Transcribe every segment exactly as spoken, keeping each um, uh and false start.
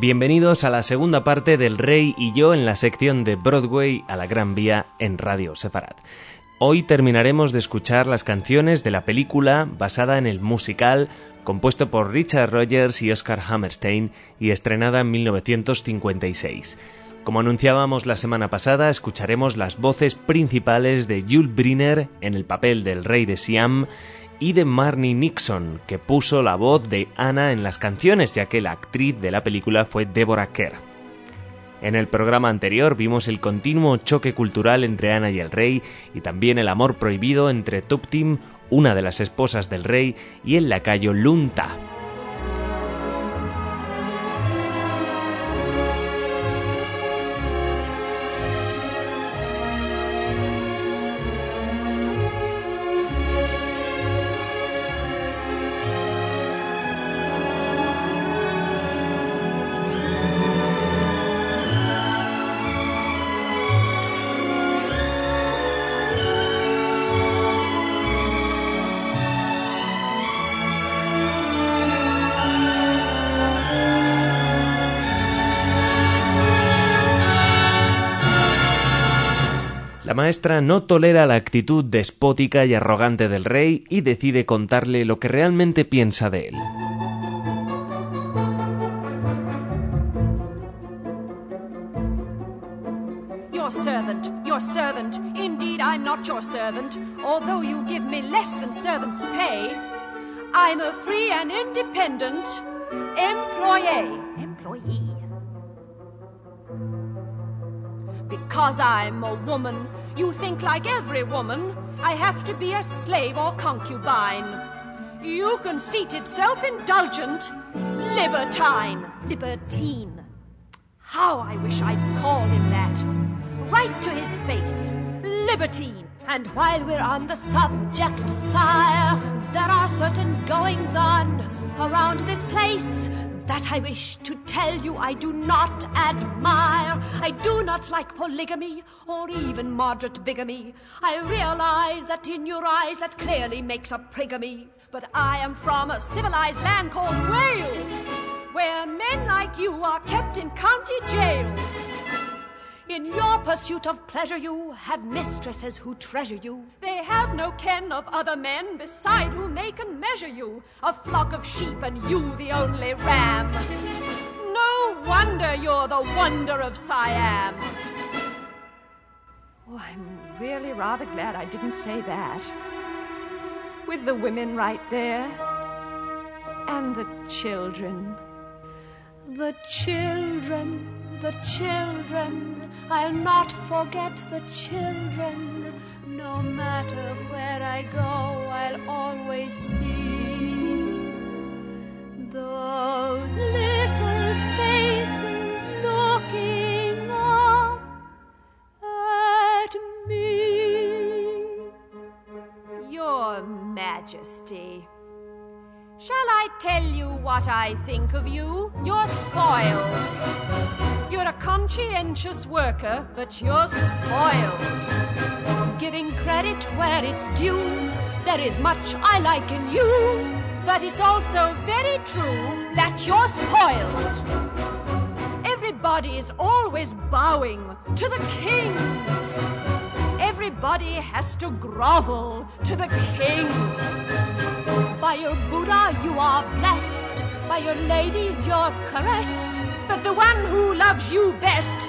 Bienvenidos a la segunda parte del Rey y yo en la sección de Broadway a la Gran Vía en Radio Sefarad. Hoy terminaremos de escuchar las canciones de la película basada en el musical compuesto por Richard Rodgers y Oscar Hammerstein y estrenada en mil novecientos cincuenta y seis. Como anunciábamos la semana pasada, escucharemos las voces principales de Yul Brynner en el papel del rey de Siam y de Marni Nixon, que puso la voz de Anna en las canciones, ya que la actriz de la película fue Deborah Kerr. En el programa anterior vimos el continuo choque cultural entre Anna y el rey y también el amor prohibido entre Tuptim, una de las esposas del rey, y el lacayo Lunta. La maestra no tolera la actitud despótica y arrogante del rey y decide contarle lo que realmente piensa de él. Your servant, your servant, indeed I'm not your servant, although you give me less than servant's pay. I'm a free and independent employee. Employee. Because I'm a woman, you think like every woman, I have to be a slave or concubine. You conceited, self-indulgent, libertine. Libertine. How I wish I'd call him that. Right to his face. Libertine. And while we're on the subject, sire, there are certain goings-on around this place that I wish to tell you I do not admire. I do not like polygamy or even moderate bigamy. I realize that in your eyes that clearly makes a prigamy. But I am from a civilized land called Wales, where men like you are kept in county jails. In your pursuit of pleasure you have mistresses who treasure you. They have no ken of other men beside whom they can measure you. A flock of sheep and you the only ram. No wonder you're the wonder of Siam. Oh, I'm really rather glad I didn't say that. With the women right there. And the children. The children, the children. I'll not forget the children. No matter where I go, I'll always see those little faces looking up at me. Your Majesty, shall I tell you what I think of you? You're spoiled. You're a conscientious worker, but you're spoiled. Giving credit where it's due, there is much I like in you, but it's also very true that you're spoiled. Everybody is always bowing to the king. Everybody has to grovel to the king. By your Buddha you are blessed, by your ladies you're caressed, but the one who loves you best.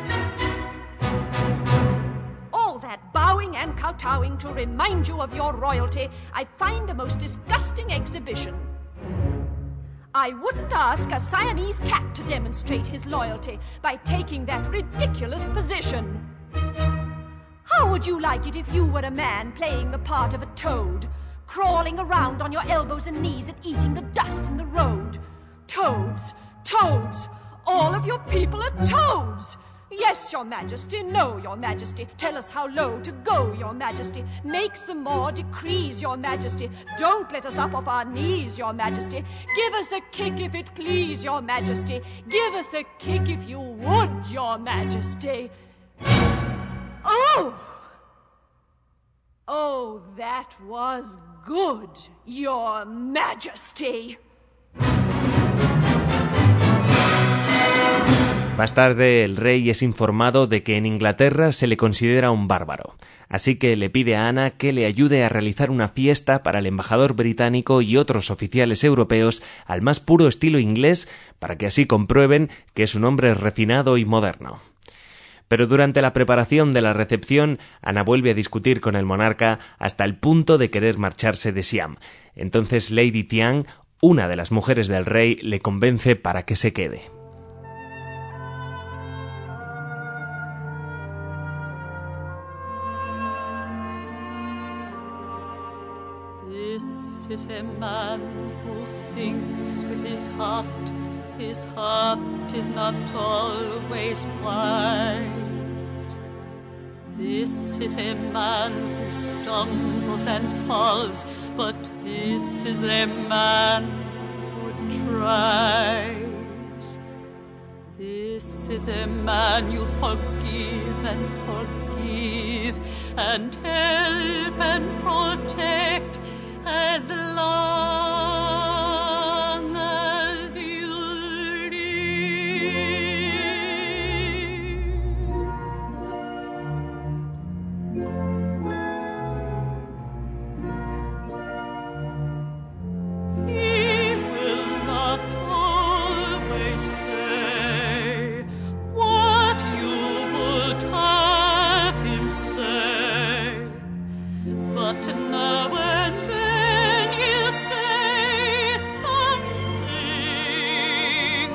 All that bowing and kowtowing to remind you of your royalty, I find a most disgusting exhibition. I wouldn't ask a Siamese cat to demonstrate his loyalty by taking that ridiculous position. How would you like it if you were a man playing the part of a toad, crawling around on your elbows and knees and eating the dust in the road? Toads, toads, all of your people are toads. Yes, your majesty, no, your majesty. Tell us how low to go, your majesty. Make some more decrees, your majesty. Don't let us up off our knees, your majesty. Give us a kick if it please, your majesty. Give us a kick if you would, your majesty. Oh! Oh, that was good, your majesty. Más tarde, el rey es informado de que en Inglaterra se le considera un bárbaro, así que le pide a Ana que le ayude a realizar una fiesta para el embajador británico y otros oficiales europeos al más puro estilo inglés, para que así comprueben que es un hombre refinado y moderno. Pero durante la preparación de la recepción, Ana vuelve a discutir con el monarca hasta el punto de querer marcharse de Siam. Entonces Lady Thiang, una de las mujeres del rey, le convence para que se quede. This is a man who thinks with his heart. His heart is not always wise. This is a man who stumbles and falls, but this is a man who tries. This is a man you forgive and forgive and help and protect as long as you live. He will not always say what you would have him say, but now and then he'll say something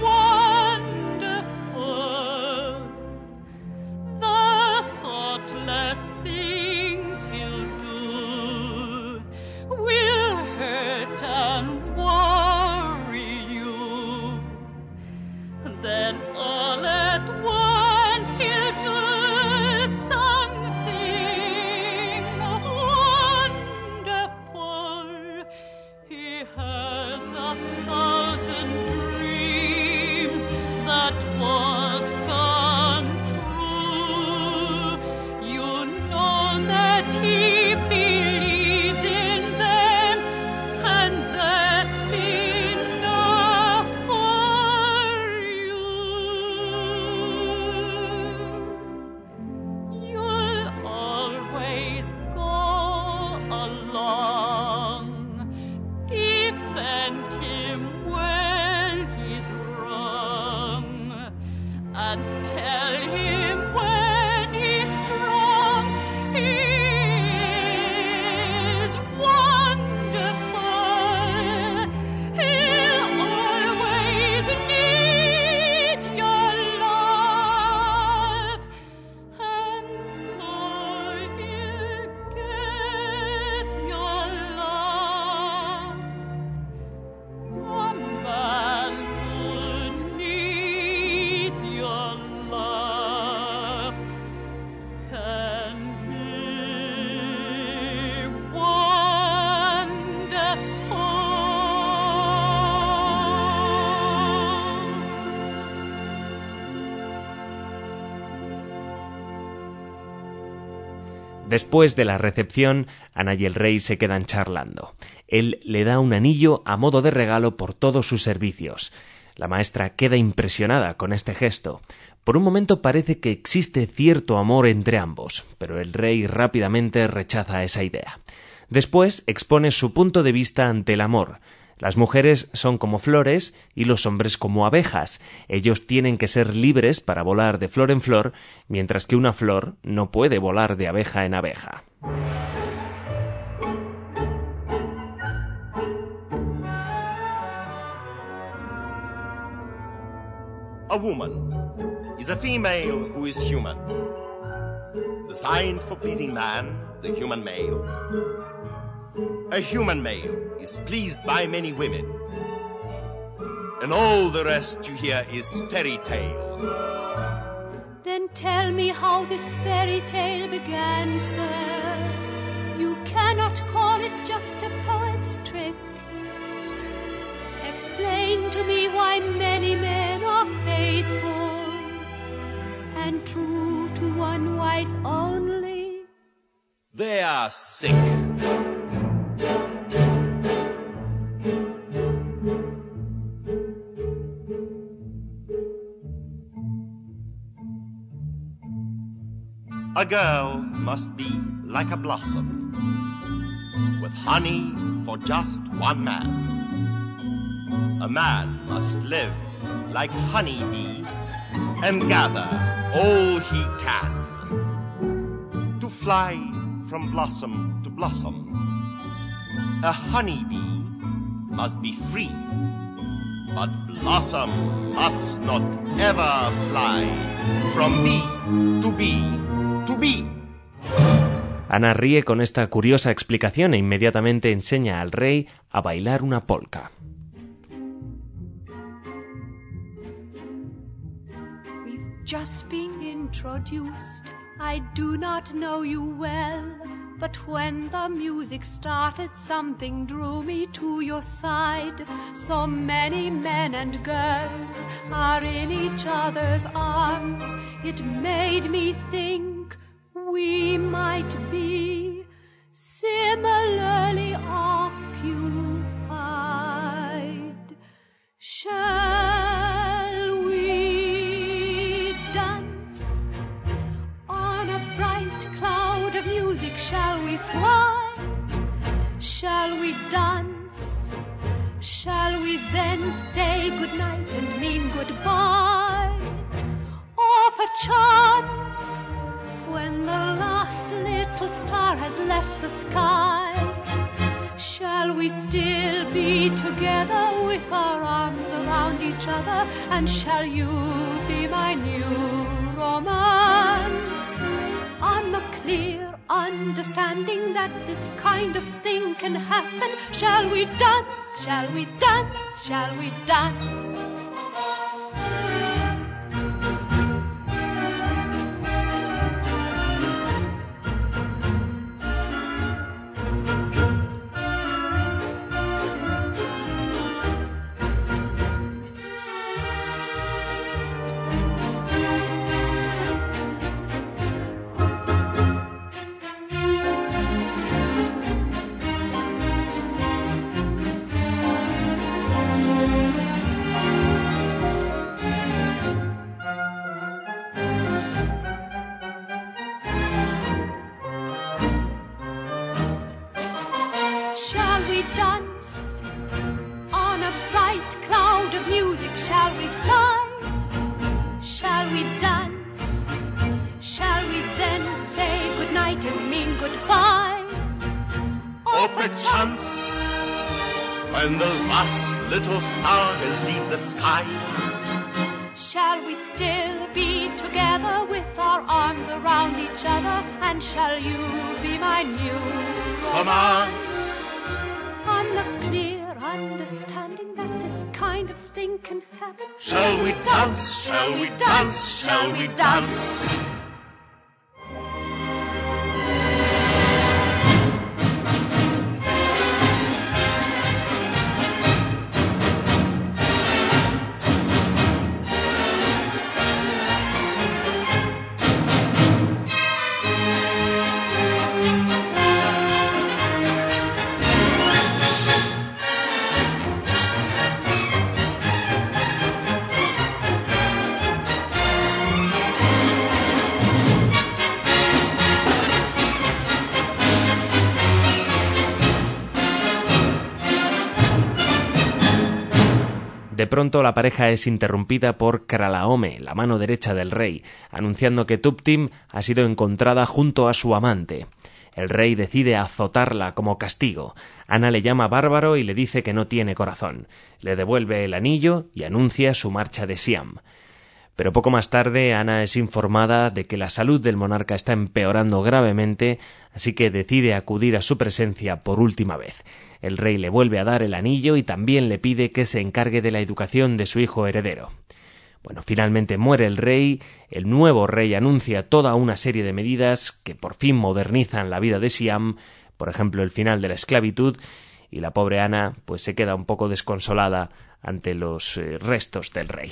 wonderful. The thoughtless things he'll do will hurt and worry you. Then all at once he'll do something wonderful. He has a thousand dreams that won't come true. You know that he believes in them, and that's enough for you. You'll always go along, defend him when he's wrong, and tell him when he's strong. He is wonderful. He'll always need your love, and so he'll get your love. A man who needs your love can be wonderful. Después de la recepción, Ana y el rey se quedan charlando. Él le da un anillo a modo de regalo por todos sus servicios. La maestra queda impresionada con este gesto. Por un momento parece que existe cierto amor entre ambos, pero el rey rápidamente rechaza esa idea. Después expone su punto de vista ante el amor. Las mujeres son como flores y los hombres como abejas. Ellos tienen que ser libres para volar de flor en flor, mientras que una flor no puede volar de abeja en abeja. A woman is a female who is human, designed for pleasing man, the human male. A human male is pleased by many women, and all the rest you hear is fairy tale. Then tell me how this fairy tale began, sir. You cannot call it just a poet's trick. Explain to me why many men are faithful and true to one wife only. They are sick. A girl must be like a blossom, with honey for just one man. A man must live like honey bee and gather all he can. To fly from blossom to blossom, a honey bee must be free, but blossom must not ever fly from bee to bee to bee. Ana ríe con esta curiosa explicación e inmediatamente enseña al rey a bailar una polka. We've just been introduced. I do not know you well, but when the music started, something drew me to your side. So many men and girls are in each other's arms. It made me think we might be similarly occupied. Shall we dance on a bright cloud of music? Shall we fly? Shall we dance? Shall we then say goodnight and mean goodbye? Or perchance, when the last little star has left the sky, shall we still be together with our arms around each other? And shall you be my new romance? On the clear understanding that this kind of thing can happen, shall we dance? Shall we dance? Shall we dance? When the last little stars leave the sky, shall we still be together with our arms around each other? And shall you be my new romance? On the clear understanding that this kind of thing can happen, shall we dance? Shall we dance? Shall we dance? De pronto la pareja es interrumpida por Kralaome, la mano derecha del rey, anunciando que Tuptim ha sido encontrada junto a su amante. El rey decide azotarla como castigo. Ana le llama bárbaro y le dice que no tiene corazón. Le devuelve el anillo y anuncia su marcha de Siam. Pero poco más tarde Ana es informada de que la salud del monarca está empeorando gravemente, así que decide acudir a su presencia por última vez. El rey le vuelve a dar el anillo y también le pide que se encargue de la educación de su hijo heredero. Bueno, finalmente muere el rey, el nuevo rey anuncia toda una serie de medidas que por fin modernizan la vida de Siam, por ejemplo el final de la esclavitud, y la pobre Ana pues se queda un poco desconsolada ante los eh, restos del rey.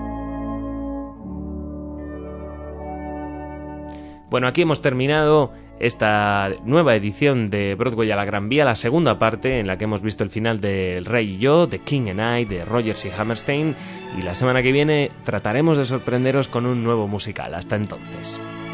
Bueno, aquí hemos terminado esta nueva edición de Broadway a la Gran Vía, la segunda parte en la que hemos visto el final de El Rey y yo, The King and I, de Rodgers y Hammerstein, y la semana que viene trataremos de sorprenderos con un nuevo musical. Hasta entonces.